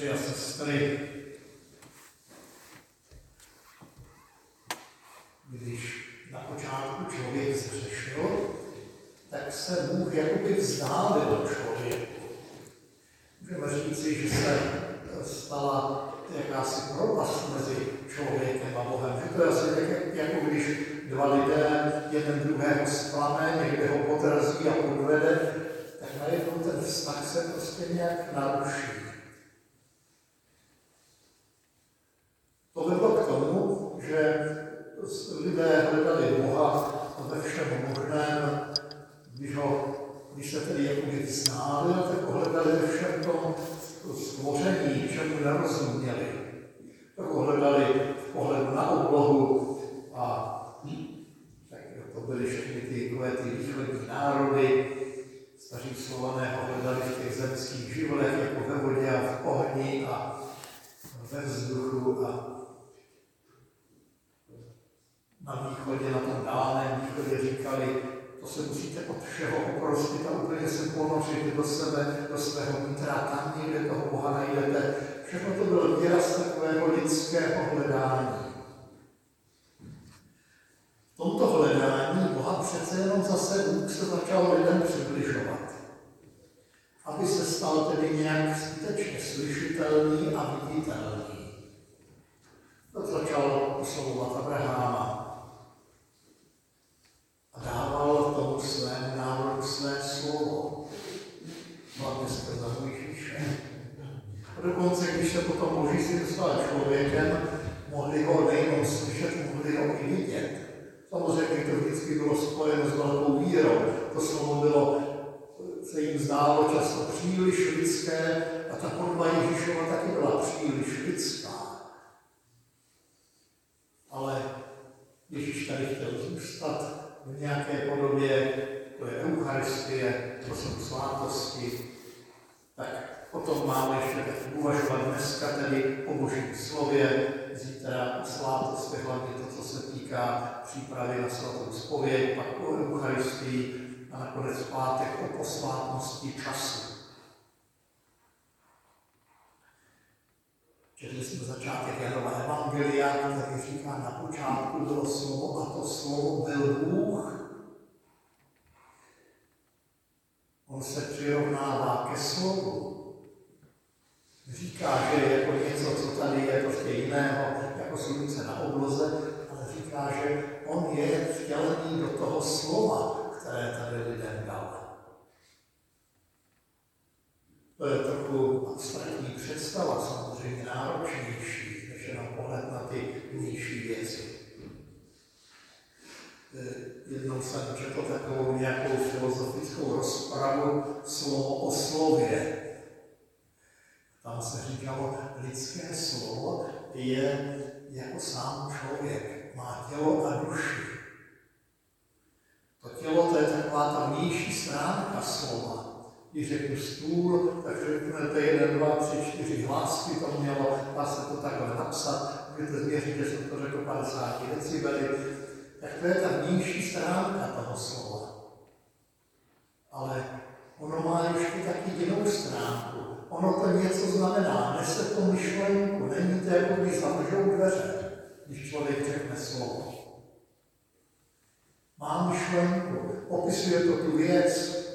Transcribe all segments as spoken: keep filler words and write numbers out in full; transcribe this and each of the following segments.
bratři a sestry, když na počátku člověk zřešil, tak se Bůh jakoby vzdálil člověku. Můžeme říci, že se stala jakási propast mezi člověkem a Bohem. Že to je asi tak, jako když dva lidé jeden druhého zklame, někde ho podrazí a podvede, tak najednou ten vztah se prostě nějak naruší. To vedlo k tomu, že lidé hledali Boha ve všem možném, když, ho, když se tedy jakoby vzdálil, tak ho hledali ve všem tom stvoření, čemu nerozuměli. Tak ho hledali v pohledu na oblohu a tak to byly všechny ty, ty východní národy. Staří Slované ho hledali v těch zemských živlech, jako ve vodě a v ohni a ve vzduchu a na východě, na tom dálném východě říkali, to se musíte od všeho oprostit a úplně se ponořit do sebe, do svého nitra, tam někde toho Boha najdete. Všechno to byl výraz takového lidského hledání. V tomto hledání Boha přece jenom zase Bůh se začal lidem přibližovat. Aby se stal tedy nějak skutečně slyšitelný a viditelný. To začal oslovovat Abraháma. A dával tomu svému národu své slovo. Hlavně skrze Mojžíše. A dokonce, když se potom Boží syn stal člověkem, mohli ho nejenom slyšet, mohli ho i vidět. Samozřejmě to vždycky bylo spojeno s velkou vírou. To slovo bylo, se jim zdálo často příliš lidské a ta podoba Ježíšova taky byla příliš lidská. Ale Ježíš tady chtěl zůstat v nějaké podobě, to je Eucharistie, to jsou svátosti. Tak o tom máme ještě tak uvažovat dneska, tedy o Božím slově, zítra o svátosti, hlavně to, co se týká přípravy na svatou zpověď, pak o Eucharistii a nakonec v pátek o posvátnosti času. Četli jsme začátek Janova evangelia, který říká, na počátku bylo slovo a to slovo byl Bůh. On se přirovnává ke slovu. Říká, že je jako něco, co tady je prostě jiného, jako slunce na obloze, ale říká, že on je vtělený do toho slova, které tady lidem dal. To je trochu abstraktní představa, samozřejmě náročnější, než jenom pohled na ty vnější věci. Jednou jsem četl takovou nějakou filozofickou rozpravu slovo o slově. Tam se říkalo, lidské slovo je jako sám člověk, má tělo a duši. To tělo, to je taková ta vnější stránka slova. Když řeknu stůl, tak řeknete jeden, dva, tři, čtyři hlásky, to mělo, dá se to takhle napsat, můžete změřit, že jsem to řekl padesát decibely. Tak to je ta vnější stránka toho slova. Ale ono má ještě taky jinou stránku. Ono to něco znamená, nese to myšlenku, není to jako když zamržou dveře, když člověk řekne slovo. Má myšlenku, opisuje to tu věc.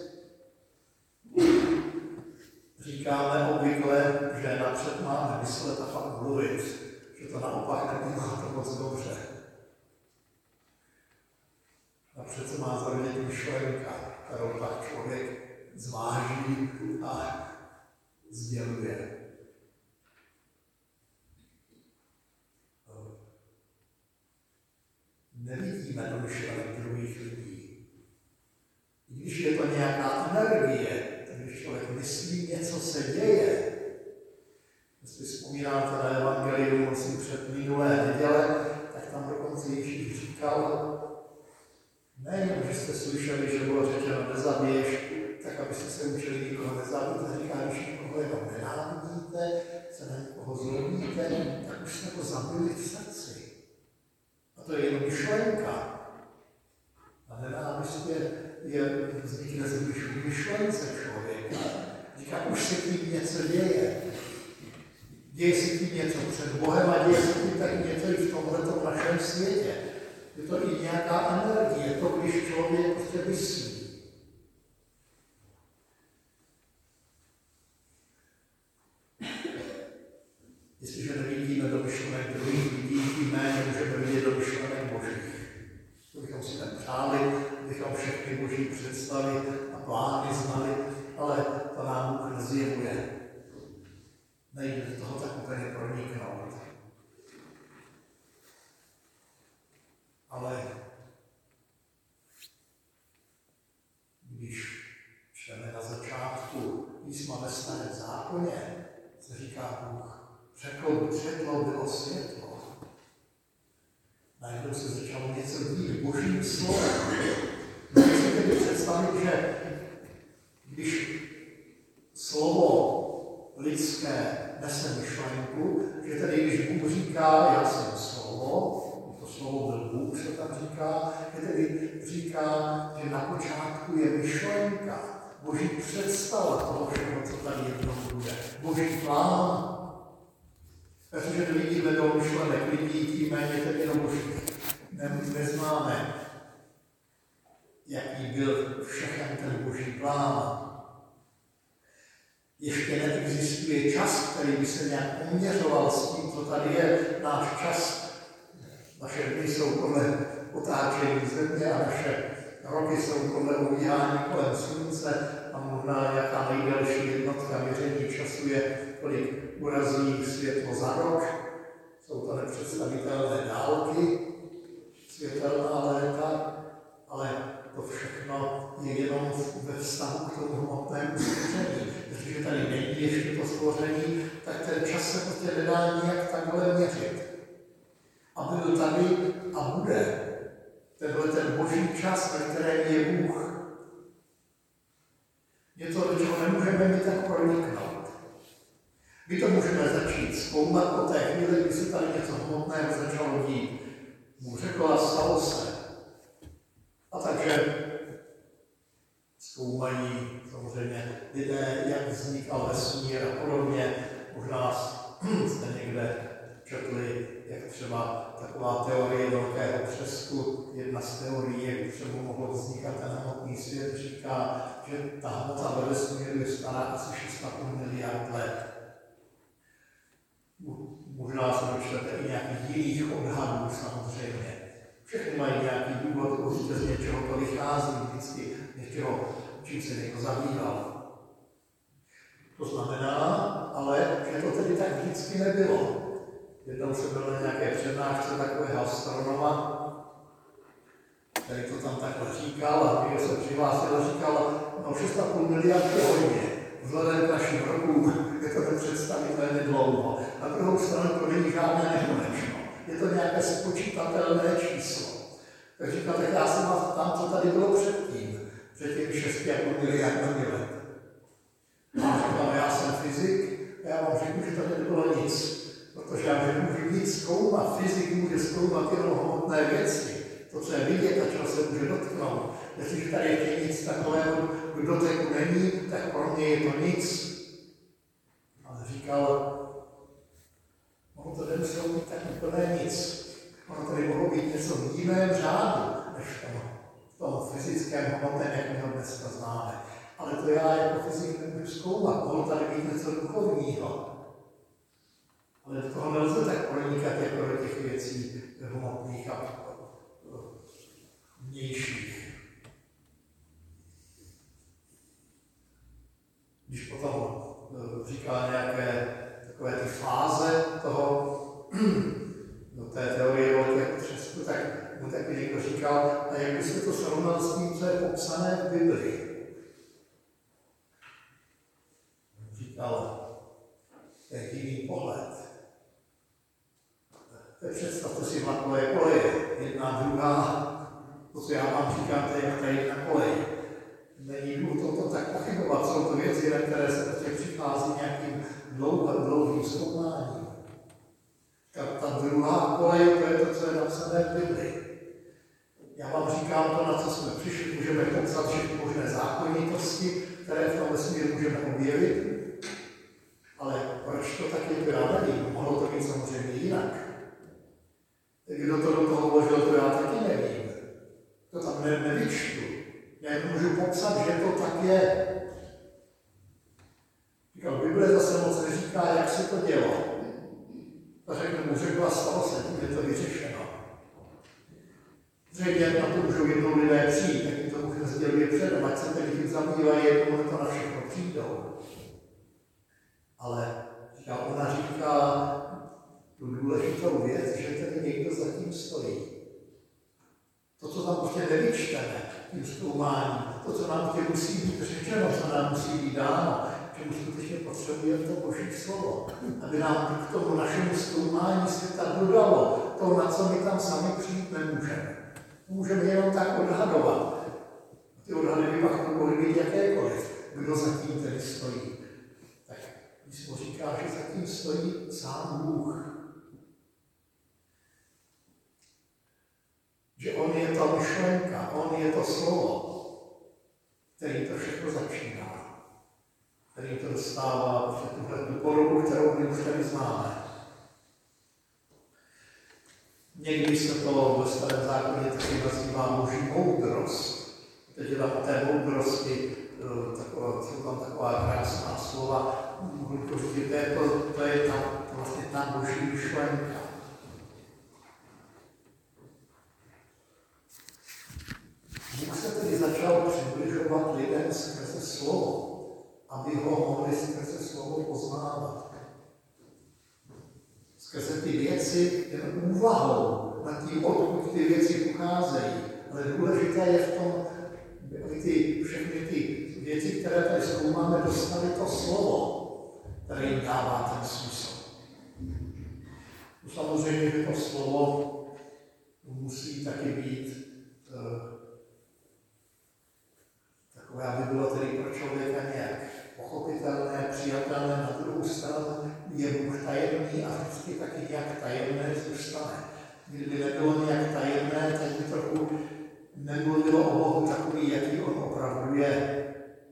Říkáme obvykle, že napřed máme myslet a pak mluvit, že to naopak nebývá to moc dobře. Napřed se má zarodit myšlenka, kterou pak člověk zváží a sděluje. Nevidíme do myšlenek druhých lidí. I když je to nějaká energie, když člověk myslí, něco se děje. Jestli vzpomínáte na evangelium asi před minulé neděle, tak tam dokonce Ježíš říkal, nejen, že jste slyšeli, že bylo řečeno nezabiješ, tak abyste se učili nikoho nezabít, říká, když nikoho jenom nenávidíte, se na někoho zlobíte, tak už jste to zabili v srdci. A to je jenom myšlenka. A nenávist je, je vznikne z myšlence člověka. Říká, už se tím něco děje. Děje se tím něco před Bohem a děje se tím taky něco i v tomhletom našem světě. Je to i nějaká energie, to, když člověk prostě myslí. Jestliže nevidíme do myšlenek druhých lidí, tím méně můžeme vidět do myšlenek Božích. To bychom si tak přáli, bychom všechny Boží představy a plány znali, ale to nám Bůh nezjevuje. Nejde do toho tak úplně proniknout. Ale když čteme na začátku písma ve Starém zákoně, se říká Bůh, řekl, světlo bylo světlo. Najednou se začalo něco dít Božím slovem. Můžete si tedy představit, že když slovo lidské nese myšlenku, že tedy když Bůh říká, já jsem slovo, to slovo byl Bůh, se tam říká, že tedy říká, že na počátku je myšlenka, Boží představa toho všeho, co tady jednou bude. Boží plán. Protože nevidíme do myšlenek lidí, tím méně tedy do Božích. Ne, neznáme, jaký byl všechen ten Boží plán. Ještě neexistuje čas, který by se nějak poměřoval s tím, co tady je. Náš čas, naše dny jsou podle otáčení země a naše roky jsou podle obíhání kolem slunce a možná nějaká nejdelší jednotka měření času je, kolik urazí světlo za rok. Jsou to nepředstavitelné dálky, světelná léta, ale to všechno je jenom ve vztahu k tomu hmotnému stvoření. Protože tady není ještě to stvoření, tak ten čas se prostě nedá nijak takhle měřit. A byl tady a bude tenhle ten Boží čas, ve kterém je Bůh. Něco, do čeho nemůžeme mi tak proniknout. My to můžeme začít zkoumat po té chvíli, kdy se tady něco hmotného začalo dít. Bůh řekl a stalo se. A takže zkoumají samozřejmě lidé, jak vznikal vesmír a podobně. Možná jste někde četli, jak třeba taková teorie velkého třesku, jedna z teorií, jak třeba mohlo vznikat ten hmotný svět, říká, že ta hmota ve vesmíru je stará asi šest a půl miliard let. Možná se dočtete i nějakých jiných odhadů samozřejmě. Všechny mají nějaký důvod, určitě z něčeho to vychází, vždycky něčeho, čím se někdo zabýval. To znamená, ale že to tedy tak vždycky nebylo. Jednou jsem byl na nějaké přednášce takového astronoma, který to tam takhle říkal, a když se přihlásil a říkal, no šest a půl miliard je hodně. Vzhledem k našim rokům je to nepředstavitelně dlouho. Na druhou stranu to není žádné nekonečno. Je to nějaké spočítatelné číslo. Tak říkal, tak já jsem vás tam, co tady bylo předtím, před těmi šest a půl miliardami let. A říkal, já jsem fyzik, a já vám řeknu, že tady nebylo nic. Protože já nemůžu nic zkoumat. Fyzik může zkoumat jenom hmotné věci. To, co je vidět a čeho se může dotknout. Jestliže tady ještě nic takového k doteku není, tak pro mě je to nic. Ale říkal, ono to nemuselo být tak úplně nic. Ono tady mohlo být něco v jiném řádu, než v tom fyzickém hmotném, jak my ho dneska známe. Ale to já jako fyzik nemůžu zkoumat. Mohlo tady být něco duchovního. Ale do toho nelze tak pronikat jako do těch věcí hmotných a vnějších. Když potom říká nějaké takové ty fáze toho, do té teorie velkého třesku, tak mu taky někdo říkal, a jak byste to srovnal s tím, co je popsané v Biblii. Říkal, to je jiný pohled. Tak představte si vlakové koleje, jedna, druhá, to, co já vám říkám, to je jak ta jedna kolej. Není důvod to tak pochybovat, jsou to věci, na které se prostě přichází nějakým dlouhým, dlouhým zkoumáním. Ta, ta druhá kolej, to je to, co je napsané v Biblii. Já vám říkám to, na co jsme přišli, můžeme popsat všechny možné zákonitosti, které v tom vesmíru můžeme objevit, ale proč to tak je, já nevím. Říkal, Bible zase moc neříká, jak se to dělo. A řekne mu, řekla, stalo se, tím je to vyřešeno. Zřejmě na to můžou jednou lidé přijít, tak jim to Bůh nezděluje předem, ať se tedy tím zabývají, jednou to na všechno přijdou. Ale říká, ona říká tu důležitou věc, že tady někdo za tím stojí. To, co tam prostě nevyčteme, tím zkoumáním, to, co nám tě musí být řečeno, co nám musí být dáno, čemu skutečně potřebujeme to Boží slovo, aby nám k tomu našemu zkoumání světa dodalo to, na co my tam sami přijít nemůžeme. Můžeme jenom tak odhadovat. Ty odhady by pak mohly být jakékoliv, kdo za tím tedy stojí. Tak písmo říká, že za tím stojí sám Bůh. Že on je ta myšlenka, on je to slovo, který to všechno začíná, který to dostává před tuhle podobu, kterou my už tady známe. Někdy se to ve Starém zákoně taky nazývá Boží moudrost. Teď je tam o té moudrosti, taková, jsou tam taková krásná slova, prostě to je, to, to je ta, vlastně ta Boží myšlenka. Bůh se tedy začal přibližovat lidem skrze slovo, aby ho mohli skrze slovo poznávat. Skrze ty věci jen úvahou nad tím, odkud ty věci pocházejí. Ale důležité je v tom, aby ty, všechny ty věci, které tady zkoumáme, dostaly to slovo, které jim dává ten smysl. Samozřejmě, že to slovo musí taky být uh, takové, aby bylo tedy pro člověka nějak pochopitelné, přijatelné, na druhou stranu je Bůh tajemný a vždycky taky nějak tajemné zůstane. Kdyby nebylo nějak tajemné, tak by trochu nemluvilo o Bohu takový, jaký on opravdu je.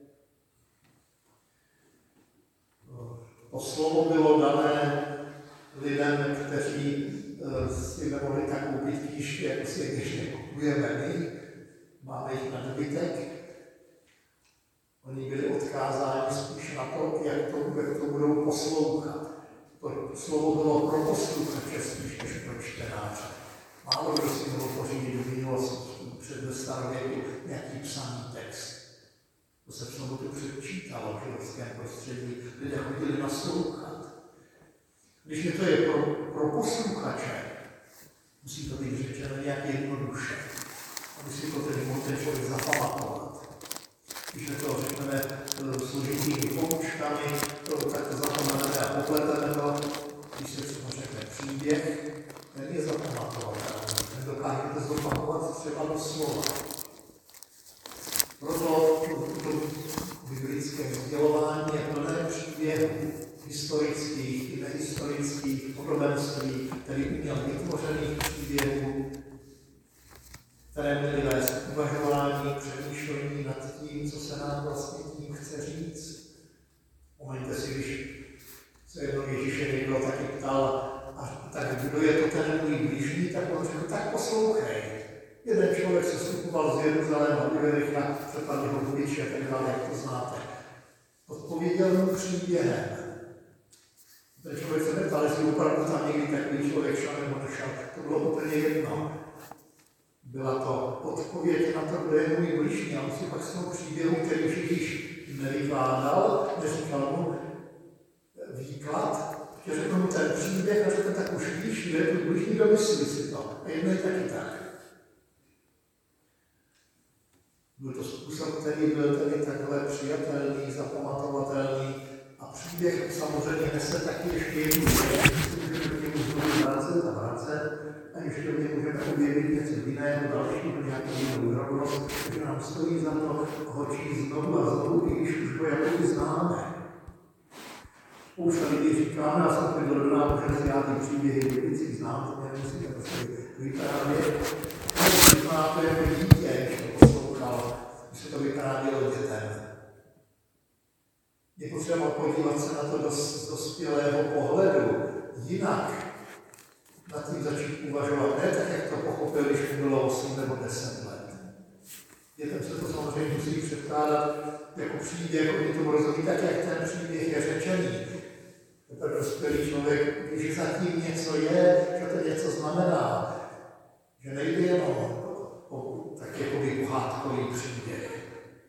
To slovo bylo dané lidem, kteří si nemohli tak koupit knížky, jako si je běžně kupujeme my. Máme jich nadbytek. Oni byli odkázáni spíš na to, jak to, jak to budou poslouchat. To slovo bylo pro posluchače spíš než pro čtenáře. Málo kdo si mohl pořídit do minulosti před starověku nějaký psaný text. To se v sobotu předčítalo v židovském prostředí, lidé chodili naslouchat. Když je to je pro, pro posluchače, musí to být řečeno nějak jednoduše. A musí to tedy mohl ten člověk zapamatovat. Když to řekneme složitými pomůžkami, tak to zapomeneme a popleteme to. Když se třeba řekne příběh, ten je zapamatovatelný. Ten dokážete zopakovat třeba do slova. Proto to biblické sdělování je plné příběhů historických i nehistorických, podobenství, tedy uměl vytvořených příběhů, které měly vést k uvažování, přemýšlení nad tím, co se nám vlastně tím chce říct. Vzpomeňte si, když se jednou Ježíše někdo taky ptal, a tak kdo je to ten můj blížní, tak on řekl, tak poslouchej. Jeden člověk se vstupoval z Jeruzaléma do Jericha, přepadl ho budiče, tak dále, jak to znáte. Odpověděl mu příběhem. Ten člověk se neptal, jestli opravdu tam někdy takový člověk šel nebo nešel. To bylo úplně jedno. Byla to odpověď na to, kdo je můj bližní. A on si pak s tou příběhu, který už Ježíš nevykládal, neříkal mu výklad, že řekl mu ten příběh a řekl, tak už víš, že je to bližní, domyslí si to. A jedno je taky tak. Byl to způsob, který byl tady takhle přijatelný, zapamatovatelný a příběh samozřejmě nese taky ještě jednu věc, můžeme k němu znovu vracet a vracet a ještě v něm můžeme objevit něco jiného, dalšího, nějakou jinou drobnost, že nám stojí za to ho číst znovu a znovu, i když už to jako známe. Spousta lidí říkáme, a jsem to dodal, že si já ty příběhy biblický znám, to mě nemusíte prostě vyprávět. Možná to jako dítě, když to poslouchal, když se to vyprávělo dětem. Je potřeba podívat se na to z dospělého pohledu, jinak nad tím začít uvažovat, ne tak, jak to pochopil, když mu bylo osm nebo deset let. Dětem se to samozřejmě musí předkládat jako příběh, oni tomu rozumí tak, jak ten příběh je řečen. že zatím něco je, že to něco znamená, že nejde jenom o tak jakoby pohádkový příběh.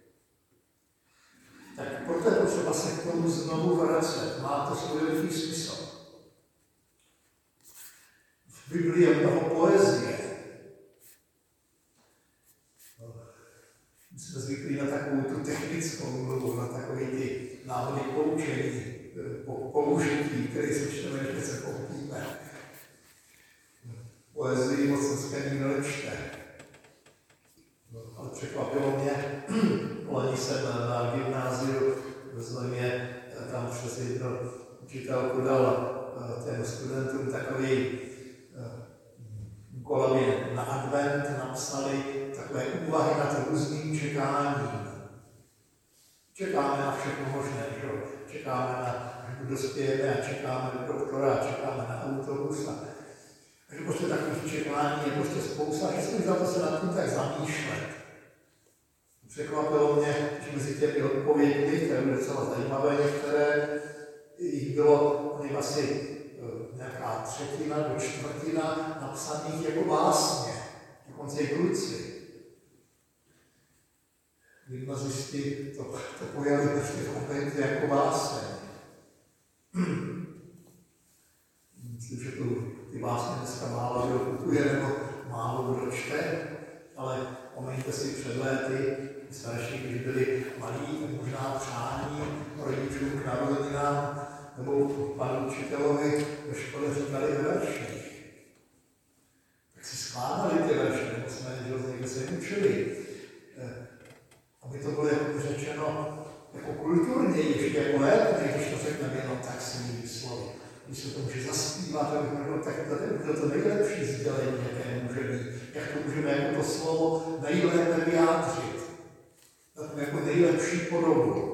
Tak proto je potřeba se k tomu znovu vracet. Má to svůj velký smysl. V Biblii je mnoho poezie. My jsme zvyklí na takovou tu technickou mluvu, na takové ty návody poučení, použití, které se čteme, že se pochopíme. Poezii moc dneska nikdo nečte. Ale překvapilo mě, loni jsem na gymnáziu v Znojmě, tam přes jednu učitelku dal těm studentům takový úkol, aby na advent napsali takové úvahy nad různým čekáním. Čekáme na všechno možné, že? Čekáme na, že dospějeme a čekáme do doktora, a čekáme na autobus. Takže prostě takových čekání je prostě spousta, že stojí za to se nad tím tak zamýšlet. Překvapilo mě, že mezi těmi odpověďmi, které byly docela zajímavé, některé jich bylo asi nějaká třetina do čtvrtina napsaných jako básně, dokonce i kluci. Gymnazisti to, to pojali prostě v jako básně. Myslím, že tu ty básně dneska málo kdo kupuje nebo málo kdo čte, ale pomeňte si před léty, starší, když byli malí, tak možná přání rodičům k narozeninám nebo panu učitelovi ve škole říkali verších. Tak si skládali ty verše, nebo jsme někde se učili. Aby to bylo jako řečeno jako kulturně, ještě jako lépe, když to řekneme jenom tak svými slovy. Když se to může zaspívat, tak to je to nejlepší sdělení, jaké může být. Jak to můžeme jako to slovo nejlépe vyjádřit. Tak jako nejlepší podobu.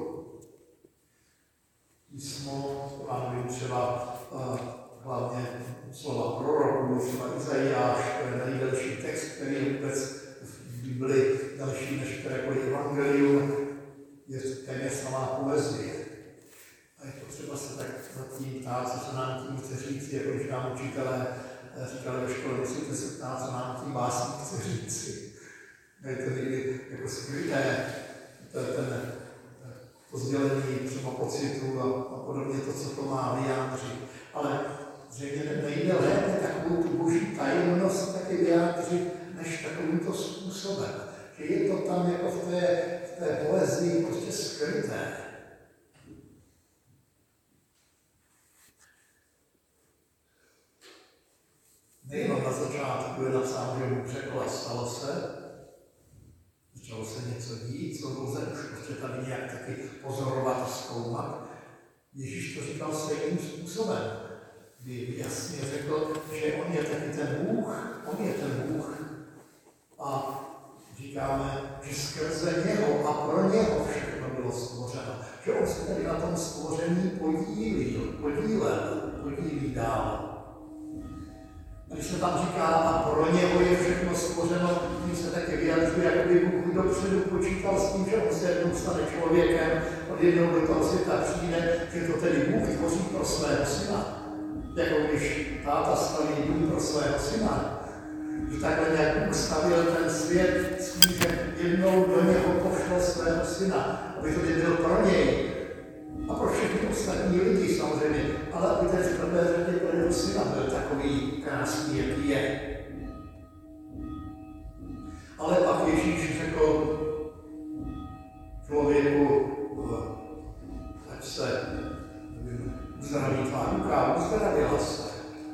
Písmo, vám vím třeba uh, hlavně slova proroků, třeba Izajáš, to je nejdelší text, který je vůbec v Bibli další než kterékoliv evangelium, je téměř samá poezie. A je potřeba se tak nad tím ptát, co se nám tím chce říct, jako když nám učitelé říkali ve škole, musíte se ptát, co nám tím básník chce říci. Je to někdy jako skryté, to je ten to sdělení třeba pocitu a, a podobně to, co to má vyjádřit. Ale zřejmě nejde lépe takovou tu boží tajemnost taky vyjádřit, než takovýmto způsobem. Že je to tam jako v té, v té poezii prostě skryté. Nejenom na začátku je napsáno, že Bůh řekl a stalo se, začalo se něco dít, co lze už prostě tady nějak taky pozorovat a zkoumat. Ježíš to říkal stejným způsobem, kdy jasně řekl, že on je taky ten Bůh, on je ten Bůh. A říkáme, že skrze něho a pro něho všechno bylo stvořeno. Že on se tady na tom stvoření podílil, podílel, podílí dál. A když se tam říká, a pro něho je všechno stvořeno, tím se také vyjadřuje, jako by Bůh dopředu počítal s tím, že on se jednou stane člověkem, od jednou do toho světa přijde, že to tedy Bůh tvoří pro svého syna. Jako když táta staví dům pro svého syna. Že takhle nějak Bůh stavil ten svět s tím, že jednou do něho pošle svého syna, aby to byl pro něj. A pro všechny ostatní lidi samozřejmě, ale aby ten v prvé řadě pro jeho syna byl takový krásný, jaký je. Ale pak Ježíš řekl člověku, ať se uzdraví tvá ruka, uzdravila se.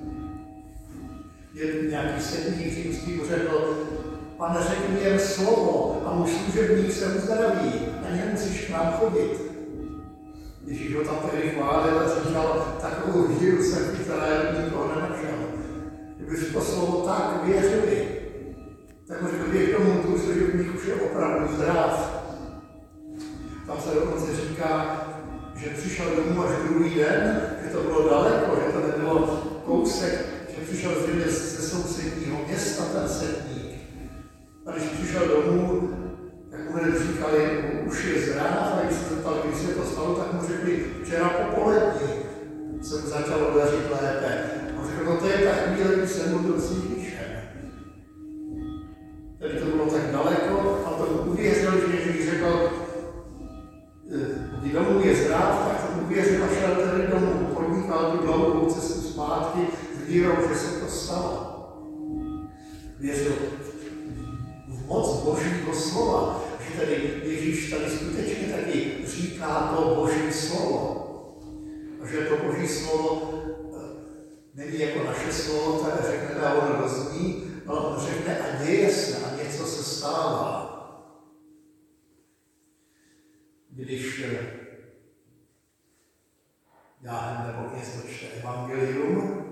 Je nějaký setník římský řekl, Pane, řekni jen slovo a můj služebník se uzdraví, ani nemusíš k nám chodit. Ježíš ho tam tedy chválil a říkal, takovou víru jsem v Izraeli nikoho nenašel. Kdyby to slovo tak věřili, tak mu řekl, běž domů, tvůj služebník už je opravdu zdrav. Tam se dokonce říká, že přišel domů až druhý den, že to bylo daleko, že to nebylo kousek, že přišel zřejmě ze sousedního města ten setník. A když přišel domů, tak mu hned říkali, už je zdrav, a když se zeptal, když se to stalo, tak mu řekli, včera popolední se mu začalo dařit lépe. vírou, že se to stalo. Věřil v moc Božího slova, že tady Ježíš tady skutečně taky říká to Boží slovo. A že to Boží slovo není jako naše slovo, které řekneme a ono dozní, ale on řekne a děje se a něco se stává. Když Jáhen nebo kněz čte evangelium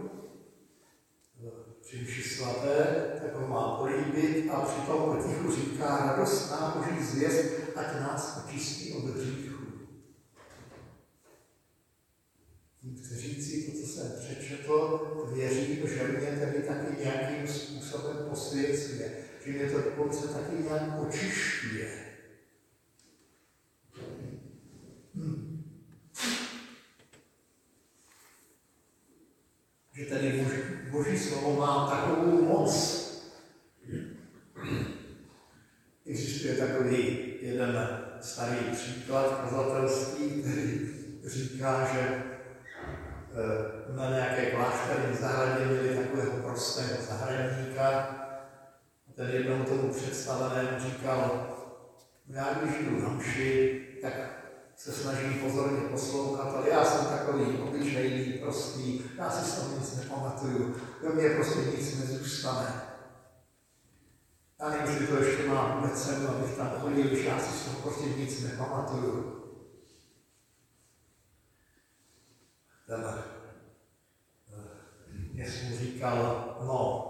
při mši svaté, tak ho má políbit a přitom potichu říká radostná Boží zvěst, ať nás očistí od hříchů. Tím chci říci to, co jsem přečetl, věřím, že mě tedy taky nějakým způsobem posvěcuje, že mě to dokonce taky nějak očišťuje. Hmm. Že tedy Boží, Boží slovo má takovou moc. Existuje takový jeden starý příklad kazatelský, který říká, že na nějaké klášterní zahradě měli takového prostého zahradníka a ten jednou tomu představenému říkal, já když jdu na mši, tak se snažím pozorně poslouchat, ale já jsem takový obyčejný, prostý, já si z toho nic nepamatuju, do mě prostě nic nezůstane. Já nevím, jestli to ještě mám vůbec sem, abych tam chodil, když já si z toho prostě nic nepamatuju. Ten kněz mu říkal, no,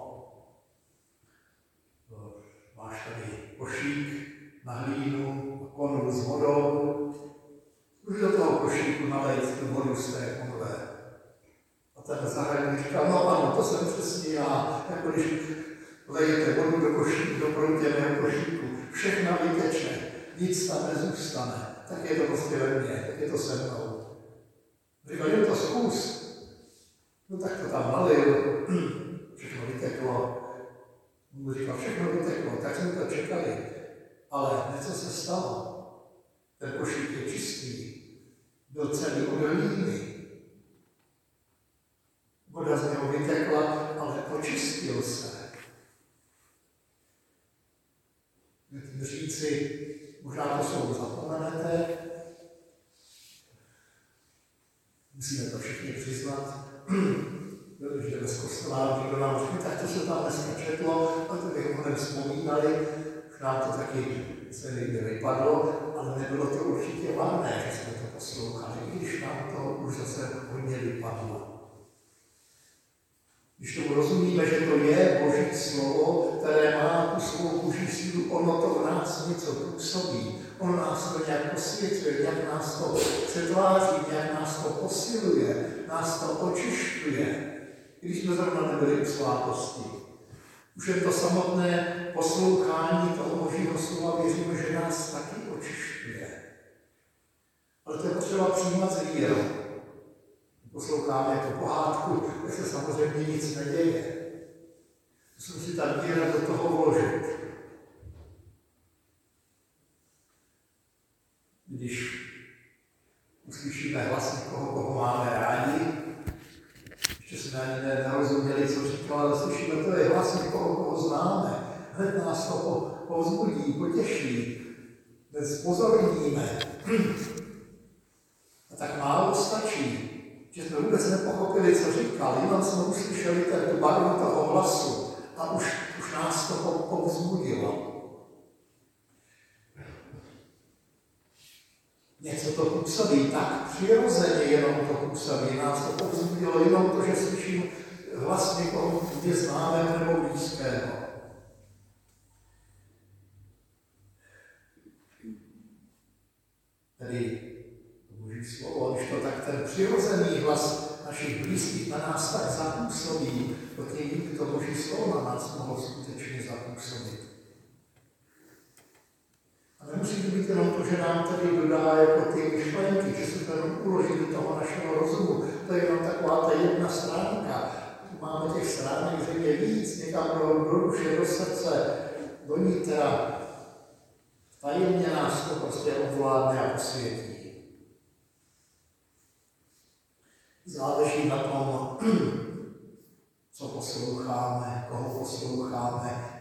máš tady košík na hlínu, konvu s vodou, už do toho košíku nalejt tu vodu z té konve. A ten zahradník říkal, no ano, to jsem přesně já, jako když lejete vodu do košíku, do proutěného košíku, všechno vyteče, nic tam nezůstane, tak je to prostě ve mně, tak je to se mnou. Říkal, je to zkus. No tak to tam nalil, všechno vyteklo. On říkal, všechno vyteklo, tak jsme to čekali. Ale něco se stalo. Ten košík je čistý. Byl celý od hlíny. Voda z něho vytekla, ale očistil se. Můžete říci, možná to slovo zapomenete, musíme to všichni přiznat, když jdeme z kostela, někdo nám řekne, tak to se tam dneska četlo, a to bychom nevzpomínali, už nám to taky se někde vypadlo, ale nebylo to určitě varné, že jsme to poslouchali, i když nám to už zase hodně vypadlo. Když tomu rozumíme, že to je Boží slovo, které má tu svou Boží sílu, ono to v nás něco působí, ono nás to nějak posvěcuje, nějak nás to přetváří, nějak nás to posiluje, nás to očišťuje, když jsme zrovna nebyli u svátosti. Už je to samotné poslouchání toho Božího slova, věříme, že nás taky očišťuje. Ale to je potřeba přijímat s vírou. Posloucháme jako pohádku, tak se samozřejmě nic neděje. Musím si ta víra do toho vložit. Když uslyšíme hlas někoho, koho máme rádi, ještě jsme ani nerozuměli, co říkal, ale slyšíme, to je hlas někoho, koho známe. Hned nás to povzbudí, potěší, zpozorníme. A tak málo stačí, že jsme vůbec nepochopili, co říkal, jenom jsme uslyšeli tu barvu toho hlasu a už, už nás to povzbudilo. Něco to působí tak přirozeně, jenom to působí, nás to povzbudilo jenom to, že slyším hlas někoho, kde známe nebo blízkého. Tedy Boží slovo, když to tak ten přirozený hlas našich blízkých na nás tak zapůsobí, to tím to Boží slovo na nás mohlo skutečně zapůsobit. A nemusí to být jenom to, že nám tady dodá jako ty myšlenky, že se to jenom uloží do toho našeho rozumu. To je jenom taková ta jedna stránka. Máme těch stránek zřejmě víc, někam do, do duše, do srdce, do nitra. Tajemně nás to prostě ovládne a posvětí. Záleží na tom,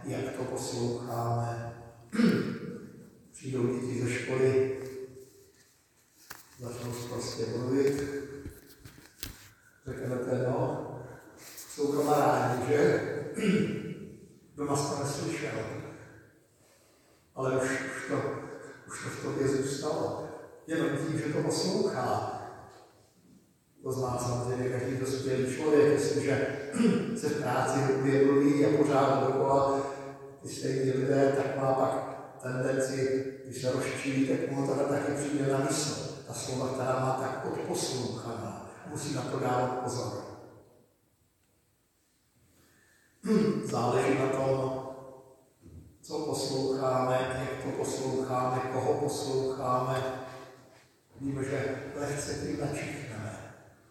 jak to posloucháme. Přijdou děti ze školy, začnou prostě mluvit, řeknete, no, jsou kamarádi, že? Doma jste neslyšel, ale už, už, to, už to v tobě zůstalo. Jenom tím, že to poslouchá. To zná samozřejmě každý dospělý člověk, jestliže se v práci hodně mluví a pořád dokola ty stejní lidé, tak má pak tendenci, když se rozčílí, tak mu to taky přijde na mysl. Ta slova, která má tak odposlouchaná, musí na to dávat pozor. Záleží na tom, co posloucháme, jak to posloucháme, koho posloucháme. Víme, že lehce tím načichneme.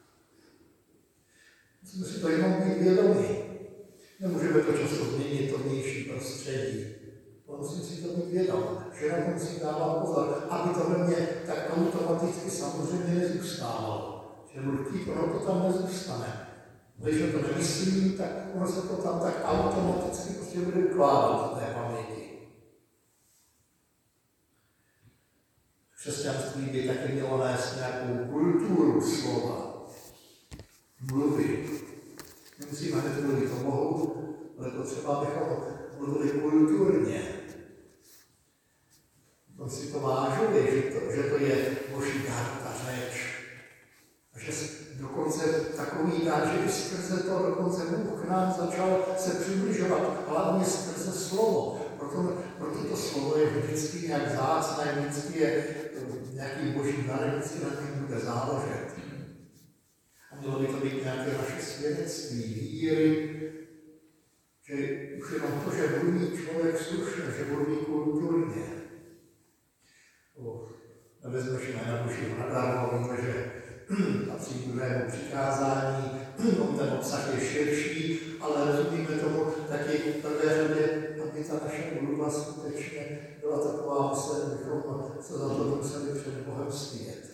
Musíme si to jenom být vědomí. Nemůžeme to často změnit, to vnější prostředí. Ale musím si to být vědom, že na to musím dávat pozor, aby to ve mně tak automaticky samozřejmě nezůstávalo. Že mluvky, ono to tam nezůstane. Když to nemyslím, tak ono se to tam tak automaticky prostě bude ukládat do té paměti. Křesťanství by taky mělo nést nějakou kulturu slova, mluvy. Nemusíme hned mluvit o Bohu, ale to třeba bychom mluvili kulturně. To si to vážili, že to, že to je boží dar, ta řeč. A že dokonce takový dar, že i skrze to dokonce Bůh k nám začal se přibližovat, hlavně skrze slovo. Proto, proto to slovo je vždycky nějak vzácné, vždycky je nějaký boží dar, vždycky na něm bude záležet. A mělo by to být nějaké naše svědectví, víry, že už jenom to, že mluví člověk slušně, že mluví kulturně. Nevezmeš jména Božího nadarmo, víme, že patří k druhému přikázání, ten obsah je širší, ale rozumíme tomu taky v prvé řadě, aby ta naše mluva skutečně byla taková, že bychom se za to museli před Bohem stydět.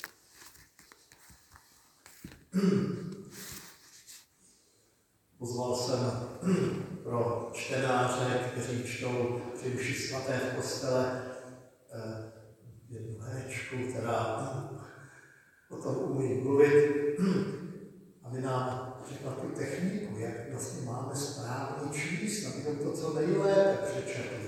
Pozval jsem pro čtenáře, kteří čtou při mši svaté v kostele, jednu herečku, která o tom umí mluvit, aby nám řekla tu techniku, jak vlastně máme správně číst, abychom to co nejlépe přečetli.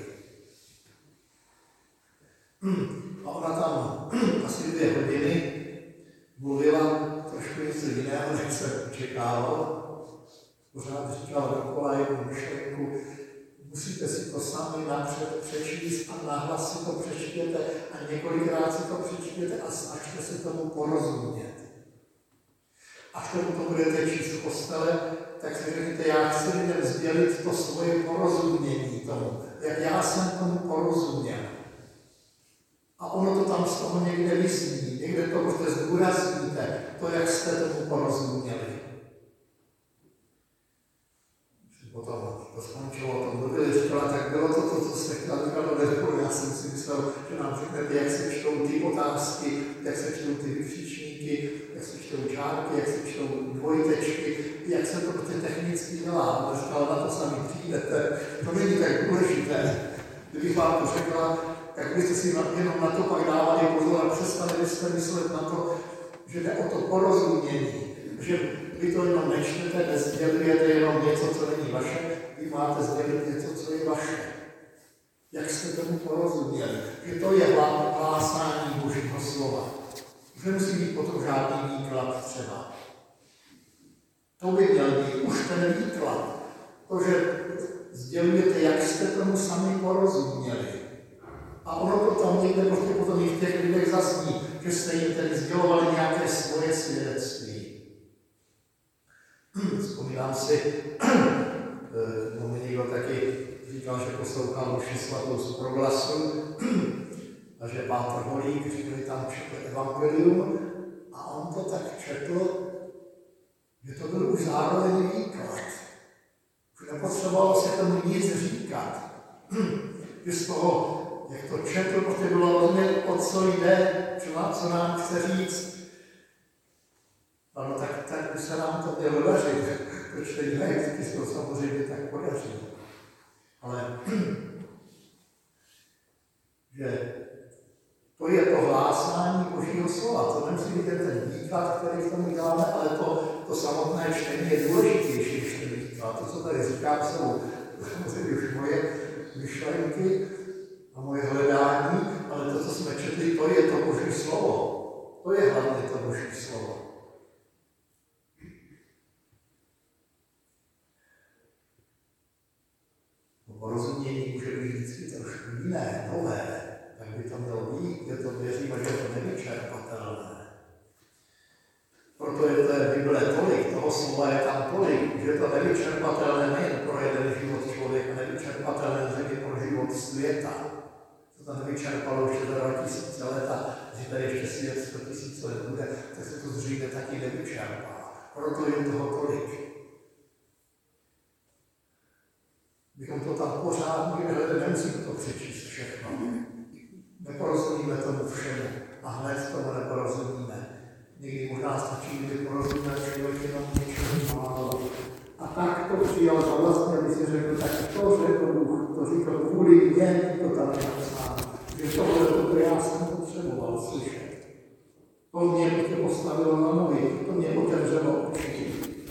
A ona tam asi dvě hodiny mluvila trošku něco jiného, než jsem očekával. Pořád říkala dokola jednu myšlenku, musíte si to sami napřed přečíst a nahlas si to přečtěte a několikrát si to přečtěte a snažte se tomu porozumět. Až tomu to budete číst v kostele, tak si řekněte, já chci lidem sdělit to svoje porozumění tomu, jak já jsem tomu porozuměl. A ono to tam z toho někde vysní, někde to prostě zdůrazníte, to, jak jste tomu porozuměli. Potom to skončilo, o tom mluvili, říkala, tak bylo to to, co jste chtěla, říkala, neřekl, já jsem si myslel, že nám řeknete, jak se čtou ty otázky, jak se čtou ty vykřičníky, jak se čtou čárky, jak se čtou dvojtečky, jak se to prostě technicky dělá. A říkala, na to sami přijdete, to není tak důležité. Kdybych vám to řekla, tak byste si jenom na to pak dávali pozor a přestali byste myslet na to, že jde o to porozumění, že vy to jenom nečtete, nezdělujete jenom něco, co není vaše, vy máte sdělit něco, co je vaše. Jak jste tomu porozuměli, že to je hlásání Božího slova. Už nemusí být potom žádný výklad třeba. To by měl být už ten výklad. To, že sdělujete, jak jste tomu sami porozuměli. A ono to tam někde prostě potom i v těch lidech zasní, že jste jim tedy sdělovali nějaké svoje svědectví. Vzpomínám si, no mi někdo taky říkal, že poslouchal mši svatou z proglasu a že Pátr Holík, říkali tam četl evangelium a on to tak četl, že to byl už zároveň výklad. Už nepotřebovalo se tomu nic říkat. Že z toho, jak to četl, prostě bylo rozumět, o co jde, co nám chce říct. Ano, tak, tak by se nám to mělo dařit. To čtení vždycky se to samozřejmě tak podaří. Ale že to je to hlásání Božího slova. To nemusí být ten výklad, který k tomu děláme, ale to, to samotné čtení je důležitější než ten výklad. To, co tady říkám, jsou už moje myšlenky a moje hledání, ale to, co jsme četli, to je to Boží slovo. To je hlavně to Boží slovo. Porozumění může být vždycky trošku jiné, nové, tak by to mělo být, je to věříme, že je to nevyčerpatelné. Proto je té Bible tolik, toho slova je tam tolik, že je to nevyčerpatelné nejen pro jeden život člověka, nevyčerpatelné zřejmě pro život světa. To tam nevyčerpalo už dva tisíce let a že tady ještě svět sto tisíc let bude, tak se to zřejmě taky nevyčerpá. Proto je toho tolik. Bychom to tam pořád měli, ale nemusíme to přečíst všechno. Neporozumíme tomu všemu a hned tomu neporozumíme. Někdy možná stačí, kdyby porozuměl člověk jenom něčemu málo. A tak to přijal za vlastně, aby si řekl, tak to řekl Bůh, to říkal kvůli mě, to tam je napsáno. Že tohle to já jsem potřeboval slyšet. To mě postavilo na nohy, to mě otevřelo oči.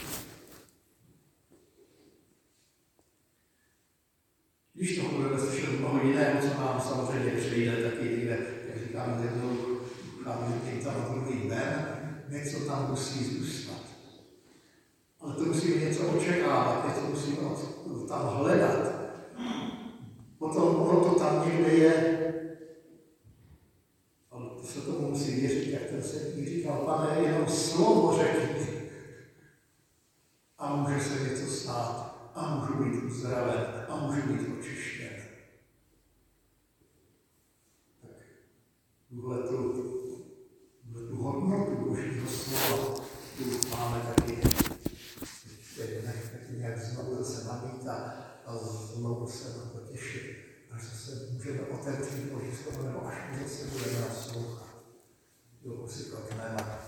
Když toho budeme slyšet mnoho jiného, co nám samozřejmě přijde, taky někde, jak říkám, jednou, jedním tam druhý den, něco tam musí zůstat. Ale to musíme něco očekávat, něco musíme tam hledat. Potom ono to tam někde je, ale to se tomu musí věřit, jak ten světník říkal, Pane, jenom slovo řekni a může se něco stát. A můžu být uzdraven, a můžu být očištěn. Tak tuhle tu, tu hodnotu Božího slova tu máme taky, taky nějak znovu zase nabít a znovu se na to těšit, až zase můžeme otevřít Boží slovo, nebo až my zase budeme naslouchat. Jo, si klakneme.